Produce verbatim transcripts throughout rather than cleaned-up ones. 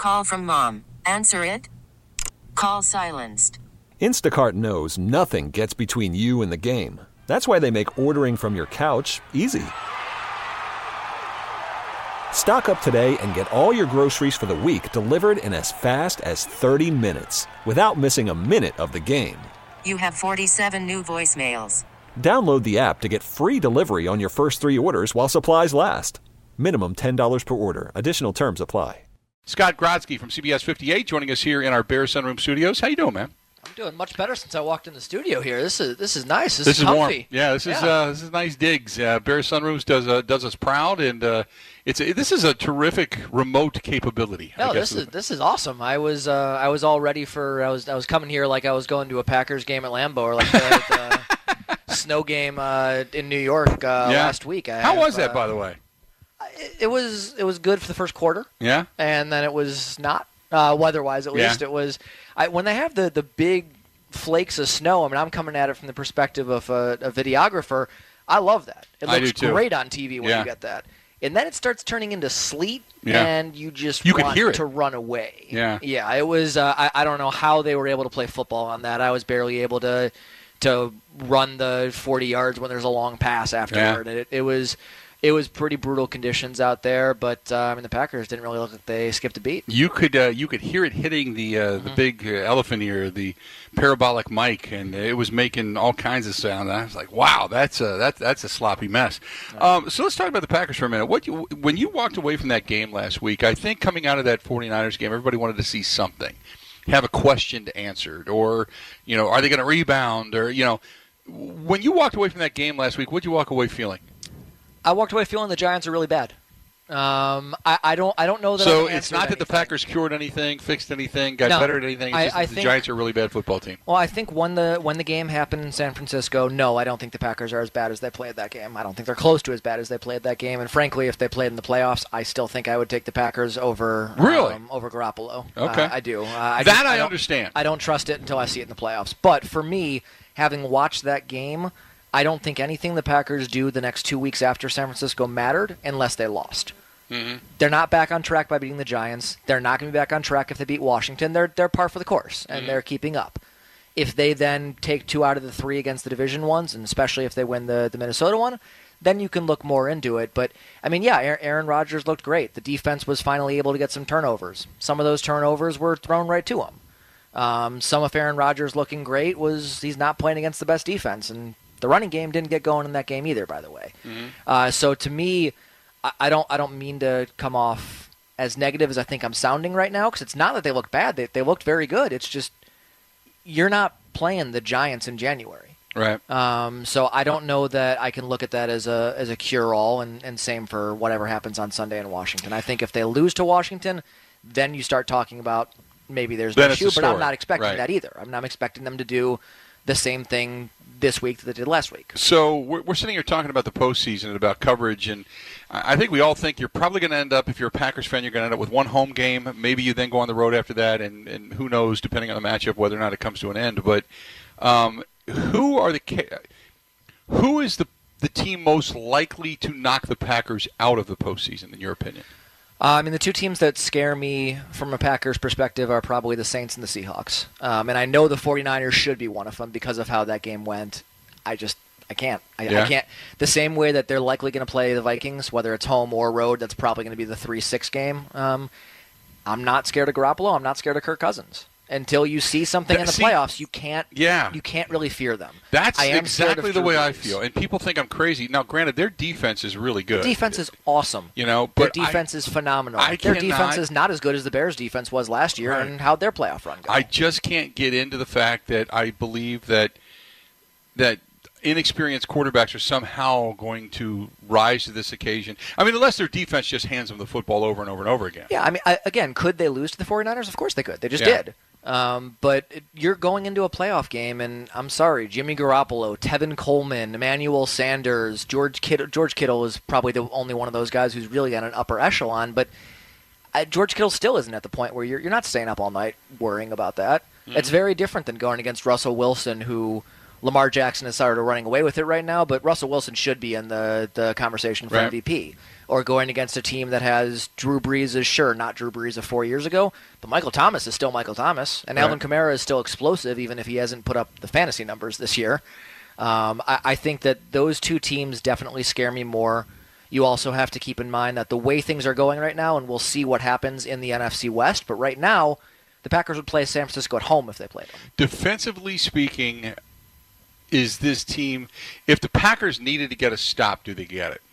Call from mom. Answer it. Call silenced. Instacart knows nothing gets between you and the game. That's why they make ordering from your couch easy. Stock up today and get all your groceries for the week delivered in as fast as thirty minutes without missing a minute of the game. You have forty-seven new voicemails. Download the app to get free delivery on your first three orders while supplies last. Minimum ten dollars per order. Additional terms apply. Scott Grodzki from C B S fifty-eight joining us here in our Bears Sunroom studios. How you doing, man? I'm doing much better since I walked in the studio here. This is this is nice. This, This is is comfy. warm. Yeah, this is Yeah. Uh, this is nice digs. Uh, Bears Sunrooms does uh, does us proud, and uh, it's a, this is a terrific remote capability. I No, guess. this is this is awesome. I was uh, I was all ready for I was I was coming here like I was going to a Packers game at Lambeau or like the, the snow game uh, in New York uh, Yeah. last week. I How have, was that, uh, by the way? It, it was it was good for the first quarter. Yeah. And then it was not uh, weather-wise at Yeah. least. It was I, when they have the the big flakes of snow. I mean, I'm coming at it from the perspective of a, a videographer. I love that. It I looks do too. great on T V when Yeah. you get that. And then it starts turning into sleet, Yeah. and you just You could want hear it. to run away. Yeah. Yeah, it was. Uh, I, I don't know how they were able to play football on that. I was barely able to to run the forty yards when there's a long pass afterward. Yeah. It, it was it was pretty brutal conditions out there, but uh, I mean the Packers didn't really look like they skipped a beat. You could uh, you could hear it hitting the uh, Mm-hmm. the big uh, elephant ear, the parabolic mic, and it was making all kinds of sound. I was like, "Wow, that's a that, that's a sloppy mess." Um, so let's talk about the Packers for a minute. What you, when you walked away from that game last week, I think coming out of that 49ers game, everybody wanted to see something, have a question answered, or you know, are they going to rebound, or you know, when you walked away from that game last week, what did you walk away feeling? I walked away feeling the Giants are really bad. Um, I, I don't I don't know that. So I've it's answered not that the anything. Packers cured anything, fixed anything, got No. better at anything. It's I- just I that the think- Giants are a really bad football team. Well, I think when the when the game happened in San Francisco, no, I don't think the Packers are as bad as they played that game. I don't think they're close to as bad as they played that game. And frankly, if they played in the playoffs, I still think I would take the Packers over Really? um, over Garoppolo. Okay. Uh, I do. Uh, I That just- I don't- understand. I don't trust it until I see it in the playoffs. But for me, having watched that game, I don't think anything the Packers do the next two weeks after San Francisco mattered unless they lost. Mm-hmm. They're not back on track by beating the Giants. They're not going to be back on track if they beat Washington. They're they're par for the course, and Mhm. they're keeping up. If they then take two out of the three against the division ones, and especially if they win the, the Minnesota one, then you can look more into it. But, I mean, yeah, Aaron Aaron Rodgers looked great. The defense was finally able to get some turnovers. Some of those turnovers were thrown right to him. Um, some of Aaron Rodgers looking great was he's not playing against the best defense, and the running game didn't get going in that game either, by the way. Mhm. Uh, so to me, I, I don't I don't mean to come off as negative as I think I'm sounding right now, because it's not that they look bad. They they looked very good. It's just you're not playing the Giants in January. Right. Um, so I don't know that I can look at that as a as a cure-all, and, and same for whatever happens on Sunday in Washington. I think if they lose to Washington, then you start talking about maybe there's Then an it's issue, a but I'm story. not expecting Right. that either. I'm not expecting them to do the same thing this week that they did last week. So we're, we're sitting here talking about the postseason and about coverage, and I I think we all think you're probably going to end up, if you're a Packers fan, you're going to end up with one home game. Maybe you then go on the road after that, and, and who knows, depending on the matchup, whether or not it comes to an end. But um, who are the ca- who is the the team most likely to knock the Packers out of the postseason, in your opinion? Uh, I mean, the two teams that scare me from a Packers perspective are probably the Saints and the Seahawks. Um, and I know the 49ers should be one of them because of how that game went. I just, I can't. I, Yeah. I can't. The same way that they're likely going to play the Vikings, whether it's home or road, that's probably going to be the three six game. Um, I'm not scared of Garoppolo. I'm not scared of Kirk Cousins. Until you see something That- in the see- playoffs, you can't. Yeah. You can't really fear them. That's I am scared exactly of the Drew way I Brees. feel. And people think I'm crazy. Now, granted, their defense is really good. Defense is awesome. You know, Their but defense I, is phenomenal. I Their cannot- defense is not as good as the Bears' defense was last year, Right. and how'd their playoff run go? I just can't get into the fact that I believe that that inexperienced quarterbacks are somehow going to rise to this occasion. I mean, unless their defense just hands them the football over and over and over again. Yeah, I mean, I, again, could they lose to the 49ers? Of course they could. They just Yeah. did. Um, but it- you're going into a playoff game, and I'm sorry, Jimmy Garoppolo, Tevin Coleman, Emmanuel Sanders, George Kittle. George Kittle is probably the only one of those guys who's really on an upper echelon, but uh, George Kittle still isn't at the point where you're, you're not staying up all night worrying about that. Mm-hmm. It's very different than going against Russell Wilson, who Lamar Jackson has started running away with it right now, but Russell Wilson should be in the, the conversation for right. M V P. Or going against a team that has Drew Brees is sure, not Drew Brees of four years ago, but Michael Thomas is still Michael Thomas, and right. Alvin Kamara is still explosive, even if he hasn't put up the fantasy numbers this year. Um, I, I think that those two teams definitely scare me more. You also have to keep in mind that the way things are going right now, and we'll see what happens in the N F C West, but right now, the Packers would play San Francisco at home if they played them. Defensively speaking, is this team, if the Packers needed to get a stop, do they get it?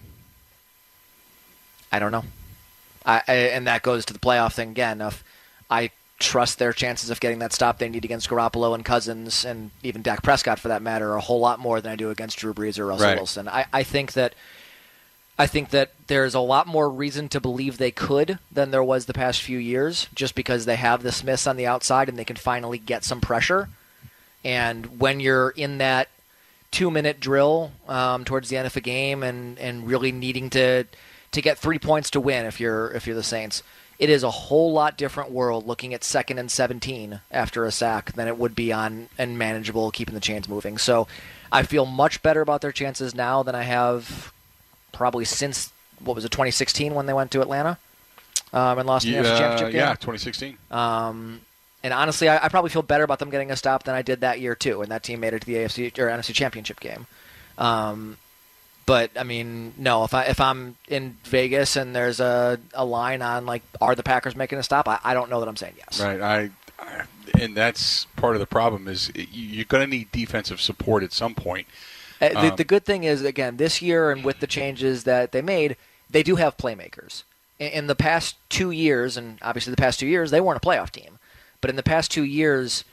I don't know. I, I, and that goes to the playoff thing again. If I trust their chances of getting that stop they need against Garoppolo and Cousins and even Dak Prescott, for that matter, a whole lot more than I do against Drew Brees or Russell right. Wilson. I, I think that I think that there's a lot more reason to believe they could than there was the past few years, just because they have the Smiths on the outside and they can finally get some pressure. And when you're in that two-minute drill um, towards the end of a game and, and really needing to to get three points to win if you're if you're the Saints, it is a whole lot different world looking at second and seventeen after a sack than it would be on and manageable keeping the chains moving. So I feel much better about their chances now than I have probably since, what was it, twenty sixteen when they went to Atlanta um, and lost in the yeah, N F C Championship game? Yeah, twenty sixteen. Um, and honestly, I, I probably feel better about them getting a stop than I did that year too, and that team made it to the A F C or N F C Championship game. Um, But I mean, no. If I if I'm in Vegas and there's a, a line on like, are the Packers making a stop? I, I don't know that I'm saying yes. Right. I, I and that's part of the problem is you're going to need defensive support at some point. Uh, the, um, the good thing is, again, this year and with the changes that they made, they do have playmakers. In, in the past two years, and obviously the past two years, they weren't a playoff team. But in the past two years,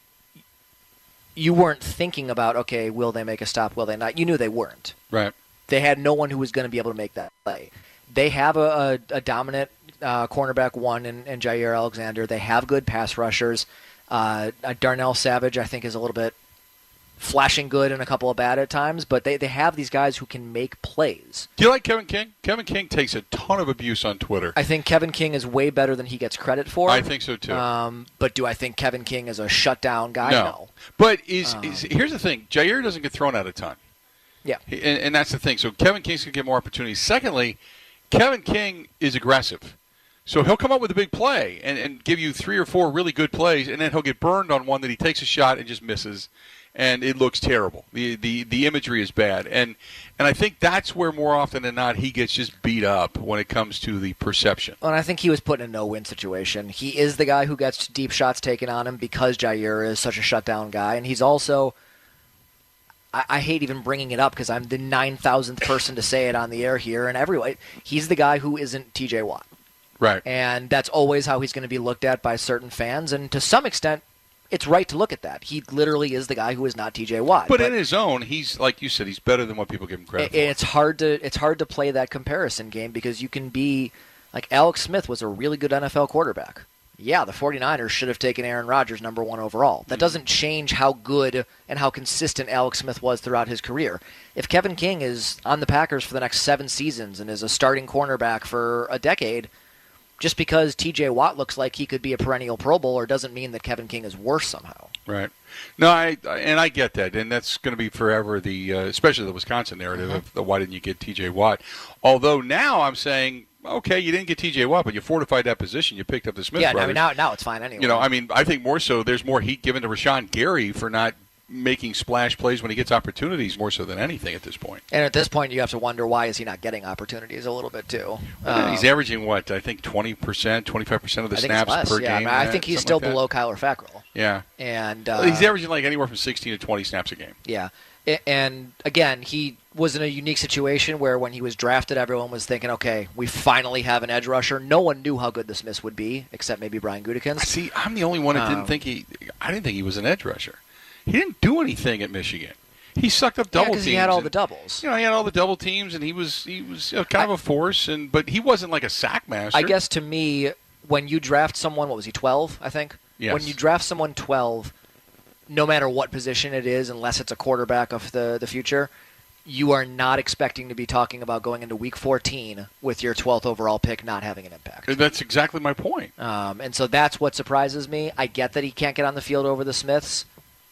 you weren't thinking about, okay, will they make a stop? Will they not? You knew they weren't. Right. They had no one who was going to be able to make that play. They have a, a, a dominant uh, cornerback one in, in Jair Alexander. They have good pass rushers. Uh, Darnell Savage, I think, is a little bit flashing good and a couple of bad at times, but they, they have these guys who can make plays. Do you like Kevin King? Kevin King takes a ton of abuse on Twitter. I think Kevin King is way better than he gets credit for. I think so, too. Um, but do I think Kevin King is a shutdown guy? No. No. But is, Um, is here's the thing. Jair doesn't get thrown out a ton. Yeah. He, and, and that's the thing. So Kevin King's going to get more opportunities. Secondly, Kevin King is aggressive. So he'll come up with a big play and, and give you three or four really good plays, and then he'll get burned on one that he takes a shot and just misses, and it looks terrible. The the, the imagery is bad. And and I think that's where more often than not he gets just beat up when it comes to the perception. Well, and I think he was put in a no-win situation. He is the guy who gets deep shots taken on him because Jair is such a shutdown guy, and he's also – I, I hate even bringing it up because I'm the nine thousandth person to say it on the air here, and everyone, he's the guy who isn't T J Watt. Right. And that's always how he's going to be looked at by certain fans, and to some extent, it's right to look at that. He literally is the guy who is not T J Watt. But, but in his own, he's, like you said, he's better than what people give him credit it, for. It's hard to it's hard to play that comparison game because you can be – like Alex Smith was a really good N F L quarterback. Yeah, the 49ers should have taken Aaron Rodgers number one overall. That doesn't change how good and how consistent Alex Smith was throughout his career. If Kevin King is on the Packers for the next seven seasons and is a starting cornerback for a decade, just because T J Watt looks like he could be a perennial Pro Bowler doesn't mean that Kevin King is worse somehow. Right. No, I and I get that, and that's going to be forever the, uh, especially the Wisconsin narrative Mm-hmm. of the why didn't you get T J Watt? Although now I'm saying, okay, you didn't get T J Watt, but you fortified that position. You picked up the Smith yeah, brothers. I mean now now it's fine anyway. You know, I mean, I think more so there's more heat given to Rashawn Gary for not making splash plays when he gets opportunities more so than anything at this point. And at this point, you have to wonder why is he not getting opportunities a little bit too. Uh, Um, he's averaging what I think twenty percent, twenty-five percent of the I think it's snaps less. per yeah, game. I, mean, I uh, think he's something still like that. below Kyler Fackrell. Yeah, And uh, well, he's averaging like anywhere from sixteen to twenty snaps a game. Yeah. A- And again, he was in a unique situation where when he was drafted, everyone was thinking, okay, we finally have an edge rusher. No one knew how good the Smiths would be, except maybe Brian Gutekunst. See, I'm the only one that Um, didn't think he. I didn't think he was an edge rusher. He didn't do anything at Michigan. He sucked up Yeah, double 'cause teams. he had all and- the doubles. You know, he had all the double teams, and he was he was uh, kind of I- a force, and but he wasn't like a sack master. I guess to me, when you draft someone, what was he, twelve, I think? Yes. When you draft someone twelve, no matter what position it is, unless it's a quarterback of the, the future, you are not expecting to be talking about going into week fourteen with your twelfth overall pick not having an impact. That's exactly my point. Um, and so that's what surprises me. I get that he can't get on the field over the Smiths.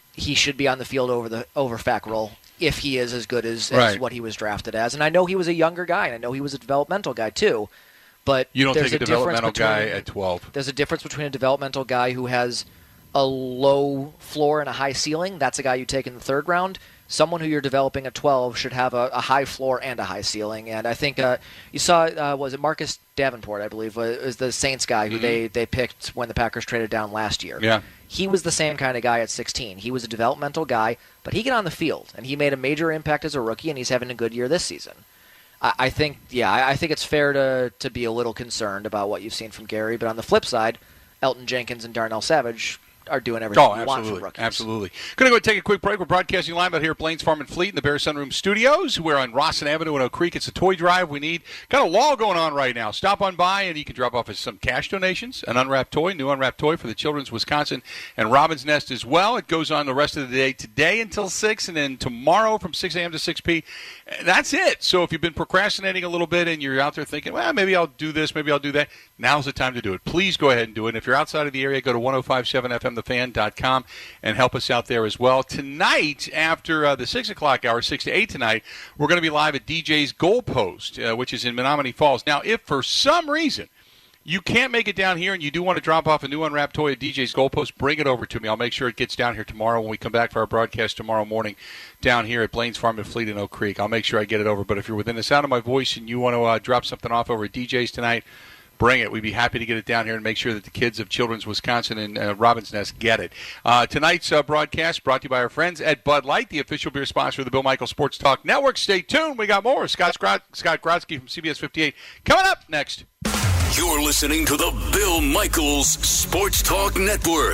he should be on the field over the over Fackrell if he is as good as, Right. as what he was drafted as. And I know he was a younger guy, and I know he was a developmental guy too. But You don't there's take a, a difference developmental guy between- at twelve. There's a difference between a developmental guy who has a low floor and a high ceiling. That's a guy you take in the third round. Someone who you're developing at twelve should have a, a high floor and a high ceiling. And I think uh, you saw, uh, was it Marcus Davenport, I believe, was, was the Saints guy who Mhm. they, they picked when the Packers traded down last year. Yeah. He was the same kind of guy at sixteen. He was a developmental guy, but he got on the field, and he made a major impact as a rookie, and he's having a good year this season. I, I think, yeah, I, I think it's fair to, to be a little concerned about what you've seen from Gary, but on the flip side, Elton Jenkins and Darnell Savage are doing everything Oh, you want from absolutely. rookies. Absolutely. Going to go take a quick break. We're broadcasting live out here at Blaine's Farm and Fleet in the Bear Sunroom Studios. We're on Rawson Avenue in Oak Creek. It's a toy drive we need. Got a law going on right now. Stop on by and you can drop off some cash donations, an unwrapped toy, new unwrapped toy for the Children's Wisconsin and Robin's Nest as well. It goes on the rest of the day today until six and then tomorrow from six a.m. to six p.m. That's it. So if you've been procrastinating a little bit and you're out there thinking, well, maybe I'll do this, maybe I'll do that, now's the time to do it. Please go ahead and do it. And if you're outside of the area, go to ten fifty-seven f m the fan dot com and help us out there as well. Tonight, after uh, the six o'clock hour, six to eight tonight, we're going to be live at D J's Goalpost, uh, which is in Menominee Falls. Now, if for some reason you can't make it down here and you do want to drop off a new unwrapped toy at D J's Goalpost, bring it over to me. I'll make sure it gets down here tomorrow when we come back for our broadcast tomorrow morning down here at Blaine's Farm and Fleet in Oak Creek. I'll make sure I get it over. But if you're within the sound of my voice and you want to uh, drop something off over at D J's tonight, bring it. We'd be happy to get it down here and make sure that the kids of Children's Wisconsin and uh, Robin's Nest get it. Uh, tonight's uh, broadcast brought to you by our friends at Bud Light, the official beer sponsor of the Bill Michaels Sports Talk Network. Stay tuned. We got more. Scott, Scrod- Scott Grodsky from C B S fifty-eight coming up next. You're listening to the Bill Michaels Sports Talk Network.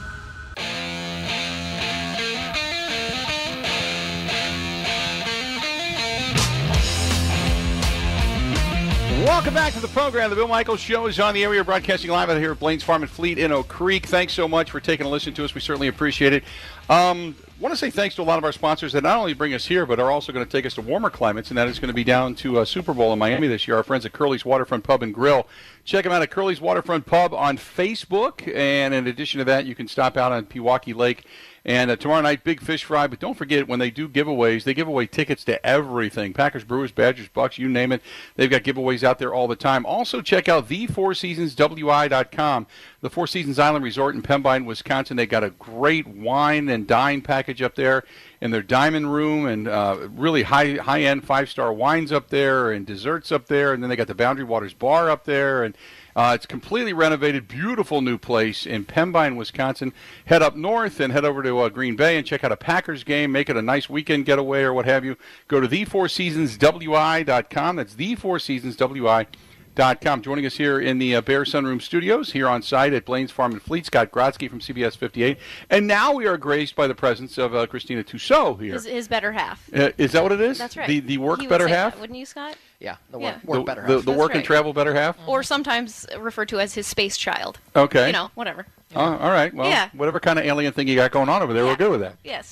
Welcome back to the program. The Bill Michaels Show is on the air. We are broadcasting live out here at Blaine's Farm and Fleet in Oak Creek. Thanks so much for taking a listen to us. We certainly appreciate it. Um, I want to say thanks to a lot of our sponsors that not only bring us here, but are also going to take us to warmer climates, and that is going to be down to uh, Super Bowl in Miami this year. Our friends at Curly's Waterfront Pub and Grill. Check them out at Curly's Waterfront Pub on Facebook, and in addition to that, you can stop out on Pewaukee Lake. And uh, tomorrow night, big fish fry. But don't forget, when they do giveaways, they give away tickets to everything. Packers, Brewers, Badgers, Bucks, you name it. They've got giveaways out there all the time. Also, check out the four seasons w i dot com. The Four Seasons Island Resort in Pembine, Wisconsin. They got a great wine and dine package up there in their diamond room, and uh, really high, high-end five-star wines up there and desserts up there. And then they got the Boundary Waters Bar up there. And Uh, it's completely renovated, beautiful new place in Pembine, Wisconsin. Head up north and head over to uh, Green Bay and check out a Packers game. Make it a nice weekend getaway or what have you. Go to the four seasons w i dot com. That's the four seasons w i dot com. Joining us here in the uh, Bear Sunroom Studios, here on site at Blaine's Farm and Fleet, Scott Grodsky from C B S fifty-eight. And now we are graced by the presence of uh, Christina Tussaud here. His, his better half. Uh, is that what it is? That's right. The, the work He would better say half? that, wouldn't you, Scott? Yeah, the Yeah. work, work the, better the, half. the That's work and right. travel better half? Or sometimes referred to as his space child. Okay. You know, whatever. Oh, all right. Well, Yeah. whatever kind of alien thing you got going on over there, Yeah. we're good with that. Yes.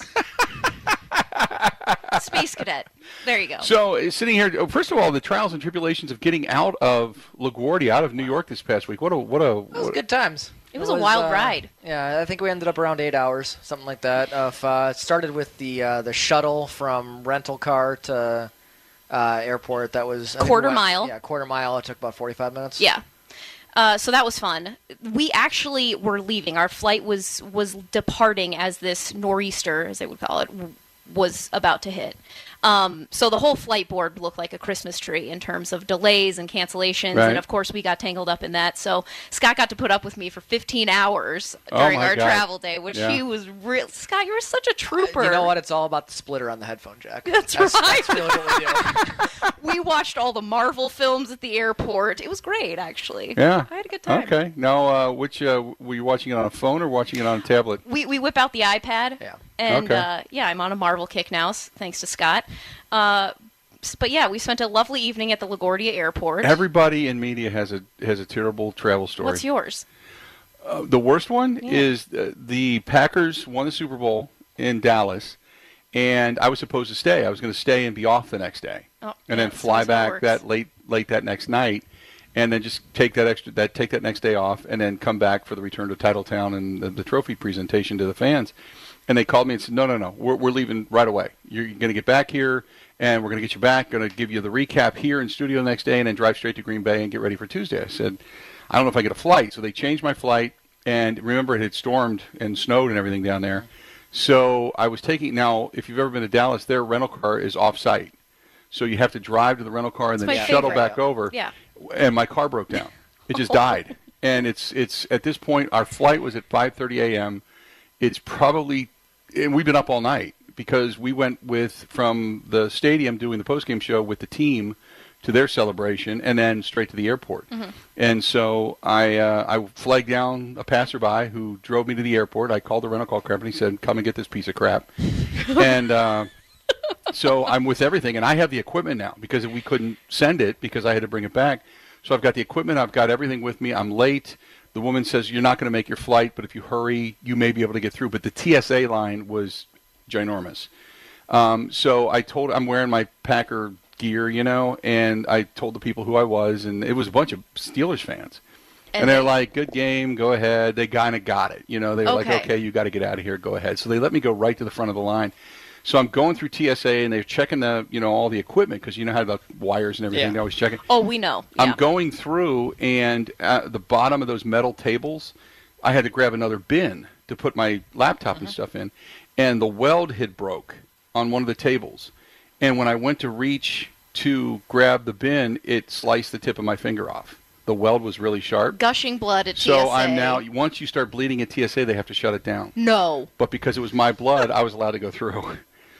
Space cadet. There you go. So, uh, sitting here, oh, first of all, the trials and tribulations of getting out of LaGuardia, out of New York this past week. What a what a. It was what- good times. It was a wild ride. Yeah, I think we ended up around eight hours, something like that. Of uh, started with the uh, the shuttle from rental car to uh, airport. That was I think we Quarter went- mile. Yeah, quarter mile. It took about forty-five minutes. Yeah. Uh, so that was fun. We actually were leaving. Our flight was was departing as this nor'easter, as they would call it, w- was about to hit. Um, so the whole flight board looked like a Christmas tree in terms of delays and cancellations, Right. and of course we got tangled up in that. So Scott got to put up with me for fifteen hours Oh, during my our God. travel day, which Yeah. he was real. Scott, you were such a trooper. You know what? It's all about the splitter on the headphone jack. That's that's, right. That's really what we do. We watched all the Marvel films at the airport. It was great, actually. Yeah. I had a good time. Okay. Now, uh, which uh, were you watching it on a phone or watching it on a tablet? We we whip out the iPad. Yeah. And Okay. uh, yeah, I'm on a Marvel kick now, s- thanks to Scott. Uh, s- but yeah, we spent a lovely evening at the LaGuardia Airport. Everybody in media has a has a terrible travel story. What's yours? Uh, the worst one Yeah. is uh, the Packers won the Super Bowl in Dallas, and I was supposed to stay. I was going to stay and be off the next day, Oh, and yeah, then fly that's how it back works. that late late that next night. and then just take that extra that take that next day off, and then come back for the return to Titletown and the, the trophy presentation to the fans. And they called me and said, no, no, no, we're, we're leaving right away. You're going to get back here, and we're going to get you back, going to give you the recap here in studio the next day, and then drive straight to Green Bay and get ready for Tuesday. I said, I don't know if I get a flight. So they changed my flight, and remember, it had stormed and snowed and everything down there. So I was taking, now, if you've ever been to Dallas, their rental car is off-site. So you have to drive to the rental car and That's then my shuttle favorite. back over. Yeah. And my car broke down. It just died. And it's, it's at this point, our flight was at five thirty a.m. It's probably... And we've been up all night because we went with from the stadium doing the postgame show with the team to their celebration and then straight to the airport. Mm-hmm. And so I uh, I flagged down a passerby who drove me to the airport. I called the rental car company, said, come and get this piece of crap. and uh, so I'm with everything. And I have the equipment now because we couldn't send it because I had to bring it back. So I've got the equipment. I've got everything with me. I'm late. The woman says, you're not going to make your flight, but if you hurry, you may be able to get through. But the T S A line was ginormous. Um, so I told, I'm wearing my Packer gear, you know, and I told the people who I was, and it was a bunch of Steelers fans. And, and they're like, good game, go ahead. They kind of got it. You know, they were Okay. like, okay, you got to get out of here, go ahead. So they let me go right to the front of the line. So I'm going through T S A, and they're checking the, you know, all the equipment because you know how the wires and everything, Yeah. they're always checking. Oh, we know. I'm Yeah. going through, and at the bottom of those metal tables, I had to grab another bin to put my laptop Mm-hmm. and stuff in, and the weld had broke on one of the tables. And when I went to reach to grab the bin, it sliced the tip of my finger off. The weld was really sharp. Gushing blood at T S A. So I'm now, once you start bleeding at T S A, they have to shut it down. No. But because it was my blood, I was allowed to go through.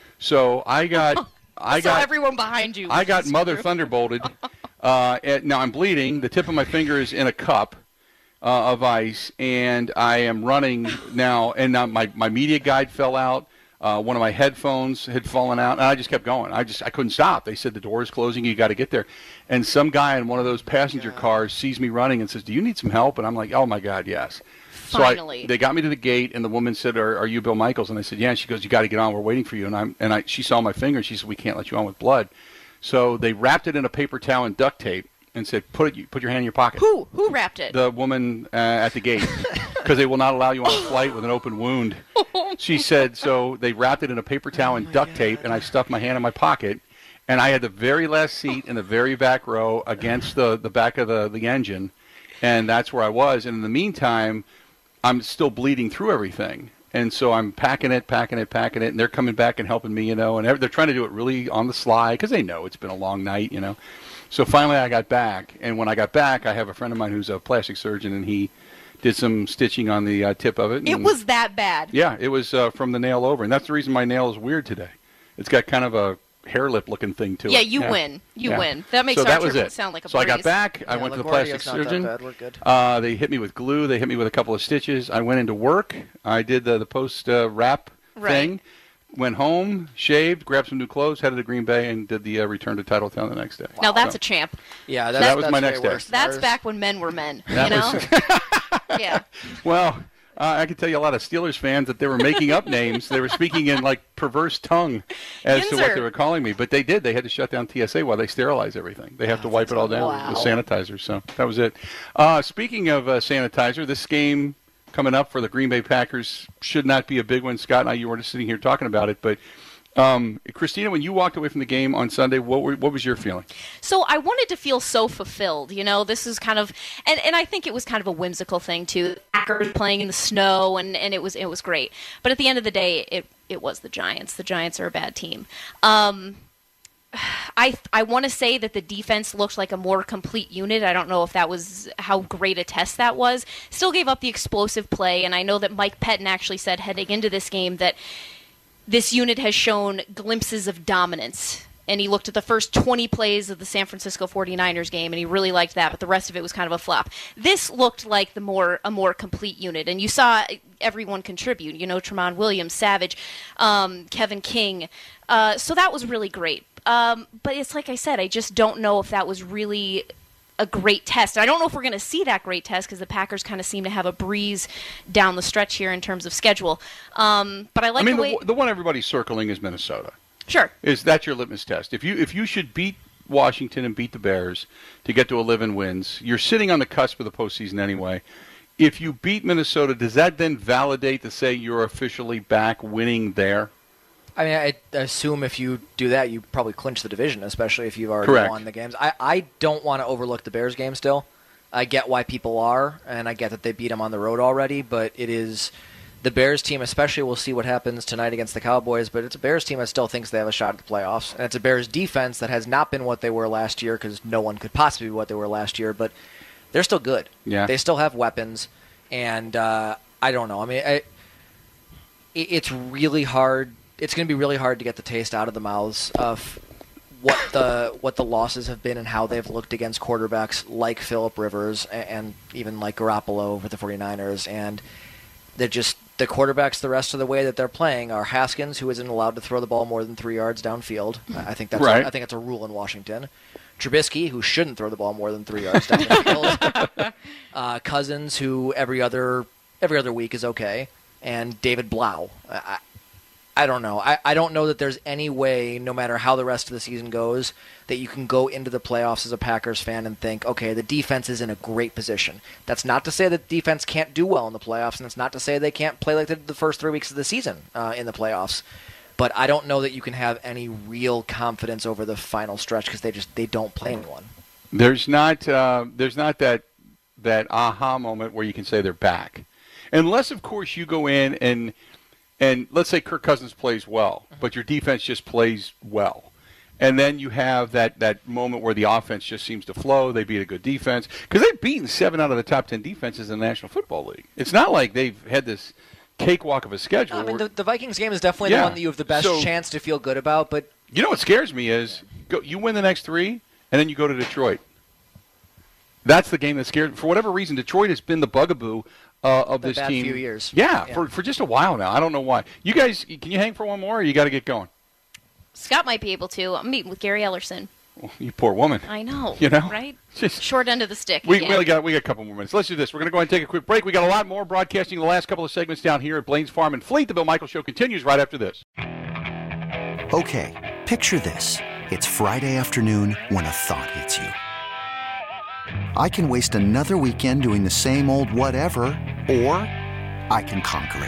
So I got, I so got, everyone behind you. I got was mother screwed. thunderbolted. Uh, and now I'm bleeding. The tip of my finger is in a cup uh, of ice, and I am running now. And now my, my media guide fell out. Uh, one of my headphones had fallen out, and I just kept going. I just I couldn't stop. They said the door is closing. You got to get there. And some guy in one of those passenger cars sees me running and says, "Do you need some help?" And I'm like, "Oh my God, yes." Finally. So I, they got me to the gate, and the woman said, are, are you Bill Michaels? And I said, yeah. And she goes, you got to get on. We're waiting for you. And I'm and I she saw my finger, and she said, we can't let you on with blood. So they wrapped it in a paper towel and duct tape and said, put it, put your hand in your pocket. Who? Who wrapped it? The woman uh, at the gate, because they will not allow you on a flight with an open wound. She said, so they wrapped it in a paper towel and duct tape, and I stuffed my hand in my pocket. And I had the very last seat in the very back row against the, the back of the, the engine, and that's where I was. And in the meantime, I'm still bleeding through everything. And so I'm packing it, packing it, packing it, and they're coming back and helping me, you know, and they're trying to do it really on the sly because they know it's been a long night, you know. So finally I got back, and when I got back, I have a friend of mine who's a plastic surgeon, and he did some stitching on the uh, tip of it. It and, was that bad. Yeah, it was uh, from the nail over, and that's the reason my nail is weird today. It's got kind of a hair lip looking thing to Yeah, it. you win. You Yeah. win. That makes so our that was trip it. sound like a So I got breeze. back. I Yeah, went to the LaGuardia's plastic not that surgeon. bad. We're good. Uh, they hit me with glue. They hit me with a couple of stitches. I went into work. I did the, the post uh, wrap Right. thing. Went home, shaved, grabbed some new clothes, headed to Green Bay, and did the uh, return to Titletown the next day. Now that's So- a champ. Yeah, So that's, that was that's my way next day. worse than That's ours. back when men were men. That you know? was- Yeah. Well, uh, I can tell you a lot of Steelers fans that they were making up names. They were speaking in like perverse tongue as to what Yinzer. they were calling me. But they did. They had to shut down T S A while they sterilize everything. They have to wipe it all down Wow. with sanitizer. So that was it. Uh, speaking of uh, sanitizer, this game coming up for the Green Bay Packers should not be a big one. Scott and I, you were just sitting here talking about it. But um, Christina, when you walked away from the game on Sunday, what were, what was your feeling? So I wanted to feel so fulfilled. You know, this is kind of, and, and I think it was kind of a whimsical thing too. The Packers playing in the snow, and, and it was it was great. But at the end of the day, it it was the Giants. The Giants are a bad team. Um, I I want to say that the defense looked like a more complete unit. I don't know if that was how great a test that was. Still gave up the explosive play, and I know that Mike Pettin actually said heading into this game that this unit has shown glimpses of dominance. And he looked at the first twenty plays of the San Francisco forty-niners game, and he really liked that, but the rest of it was kind of a flop. This looked like the more a more complete unit, and you saw everyone contribute. You know, Tramon Williams, Savage, um, Kevin King. Uh, so that was really great. Um, but it's like I said, I just don't know if that was really a great test. I don't know if we're going to see that great test because the Packers kind of seem to have a breeze down the stretch here in terms of schedule. Um, but I like I mean, the way... the, the one everybody's circling is Minnesota. Sure. Is that your litmus test? If you if you should beat Washington and beat the Bears to get to eleven wins. You're sitting on the cusp of the postseason anyway. If you beat Minnesota, does that then validate to say you're officially back winning there? I mean, I assume if you do that, you probably clinch the division, especially if you've already Correct. won the games. I, I don't want to overlook the Bears game still. I get why people are, and I get that they beat them on the road already, but it is the Bears team, especially we'll see what happens tonight against the Cowboys, but it's a Bears team that still thinks they have a shot at the playoffs. And it's a Bears defense that has not been what they were last year because no one could possibly be what they were last year, but they're still good. Yeah. They still have weapons, and uh, I don't know. I mean, I, it, it's really hard. It's going to be really hard to get the taste out of the mouths of what the what the losses have been and how they've looked against quarterbacks like Phillip Rivers and, and even like Garoppolo with the 49ers. And they're just the quarterbacks the rest of the way that they're playing are Haskins, who isn't allowed to throw the ball more than three yards downfield. I think that's right. a, I think that's a rule in Washington. Trubisky, who shouldn't throw the ball more than three yards downfield. uh, Cousins, who every other every other week is okay, and David Blau. I, I don't know. I, I don't know that there's any way, no matter how the rest of the season goes, that you can go into the playoffs as a Packers fan and think, okay, the defense is in a great position. That's not to say that the defense can't do well in the playoffs, and it's not to say they can't play like they did the first three weeks of the season uh, in the playoffs. But I don't know that you can have any real confidence over the final stretch because they just they don't play anyone. There's not uh, there's not that that aha moment where you can say they're back, unless of course you go in and. And let's say Kirk Cousins plays well, but your defense just plays well. And then you have that, that moment where the offense just seems to flow. They beat a good defense. Because they've beaten seven out of the top ten defenses in the National Football League. It's not like they've had this cakewalk of a schedule. I mean, the, the Vikings game is definitely Yeah. the one that you have the best So- chance to feel good about. But You know what scares me is go, you win the next three, and then you go to Detroit. That's the game that scares me. For whatever reason, Detroit has been the bugaboo uh, of The this bad team. few years. Yeah, Yeah. For, for just a while now. I don't know why. You guys, can you hang for one more, or you got to get going? Scott might be able to. I'm meeting with Gary Ellerson. Well, you poor woman. I know. You know? Right? Just- Short end of the stick. We, again. we got we got a couple more minutes. Let's do this. We're going to go ahead and take a quick break. We got a lot more broadcasting the last couple of segments down here at Blaine's Farm and Fleet. The Bill Michaels Show continues right after this. Okay, picture this. It's Friday afternoon when a thought hits you. I can waste another weekend doing the same old whatever, or I can conquer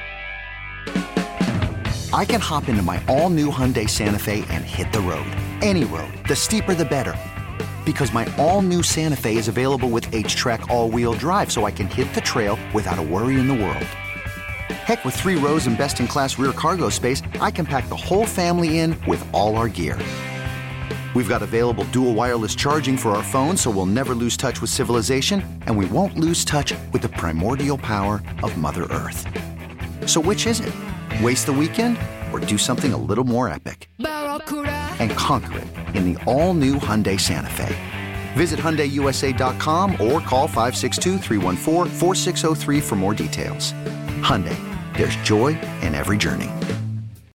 it. I can hop into my all-new Hyundai Santa Fe and hit the road. Any road. The steeper, the better. Because my all-new Santa Fe is available with H-Track all-wheel drive, so I can hit the trail without a worry in the world. Heck, with three rows and best-in-class rear cargo space, I can pack the whole family in with all our gear. We've got available dual wireless charging for our phones, so we'll never lose touch with civilization, and we won't lose touch with the primordial power of Mother Earth. So which is it? Waste the weekend or do something a little more epic? And conquer it in the all-new Hyundai Santa Fe. Visit Hyundai U S A dot com or call five six two, three one four, four six zero three for more details. Hyundai, there's joy in every journey.